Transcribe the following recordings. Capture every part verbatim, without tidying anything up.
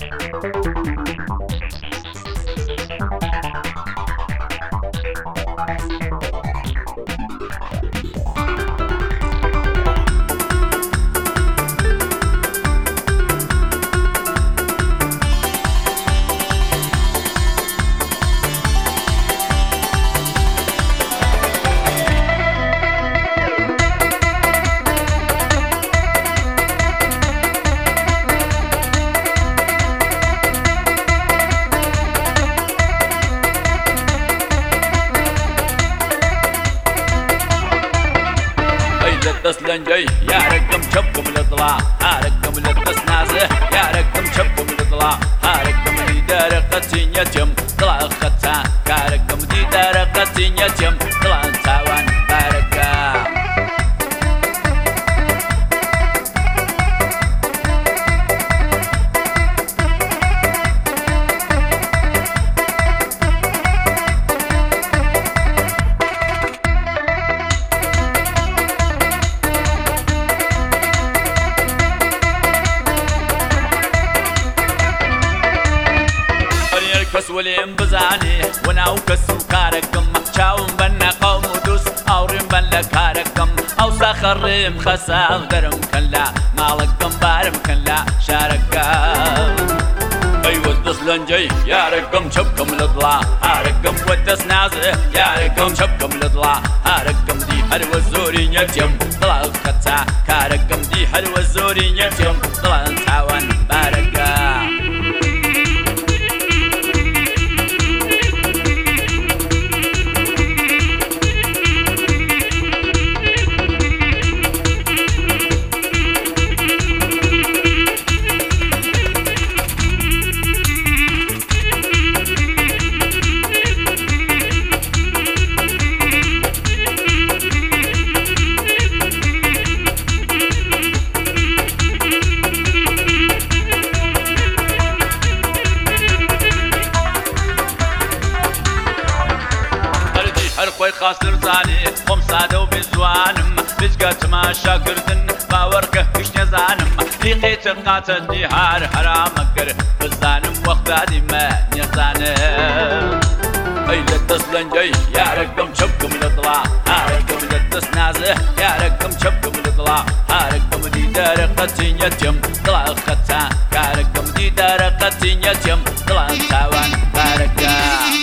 دەستلەنجەی یارەکەم چەپکەم لە دڵا هارەکەم لە دەست نازە یارەکەم چەپکەم لە دڵا هارەکەم دیدارە قەچینەتیم دڵا خەتا کارەکەم دیدارە قەچینەتیم دڵان تاوان بارەکە کەس وەلێم بزانێ وەناو کەس و کارەکەم چاوم بەنە قەوم و دووس ئاوڕێم بەن لە کارەکەم ئەوسا خەڕێم خەساو دەرم کەن لە ماڵەکەم بارم کەن لە شارەکەم ئەیوە دەستلەنجەی یارەکەم چەپکەم لە دڵا هارەکەم وە دەست نازێ یارەکەم چەپکەم لە دڵا هارەکەم دی هەروە زۆری نەتیم دڵا خەتا کارەکەم دی هەروە زۆری نەتیم دڵان تاوان بارەکە خۆی خاستر زانێ خۆم سادە و بێزوانم بجگە تەماشاکردن باوەڕکە هیچ نەزانم ریقی چقاتە دیهار هەرامەکەر بزانم وەختادی مە نێزانم ئەی لە دەستلەنجەی یارەکەم چەپکەم لە دڵا هارەکەم لە دەست نازە یارەکەم چەپکەم لە دڵا هارەکەم دیدارە قەچینەتیم دڵا خەتا کارەکەم دیدارە قەچینەتیم دڵان تاوان بارەکە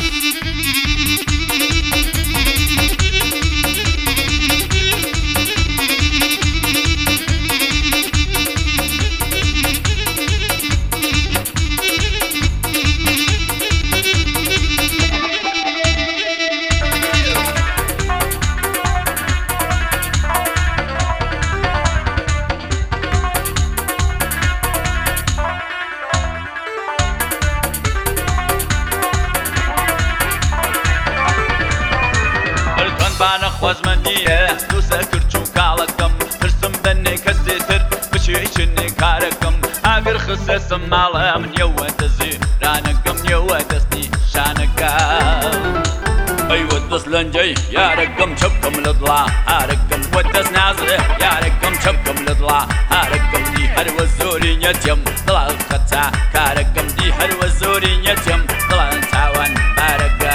بانە خوازمەندیە دووسە کرد و کاڵەکەم پرسم بەنێ کەسێ تر بچێچنێ کارەکەم ئاگر خسەسم ماڵە من یەوە دەزیرانەکەم یەوە دەستی شانەکەم ئەیوە دەستلەنجەی یارەکەم چەپکەم لە دڵا هارەکەم وە دەست نازێ یارەکەم چەپکەم لە دڵا هارەکەم دی هەروە زۆری نەتیم دڵا خەتا کارەکەم دی هەروە زۆری نەتیم دڵان تاوان بارەکە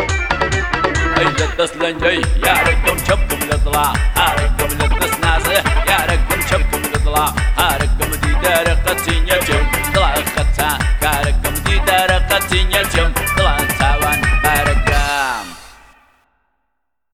دەستلەنجەی یارەکەم چەپکەم لە دڵا هارەکەم لە دەست نازێ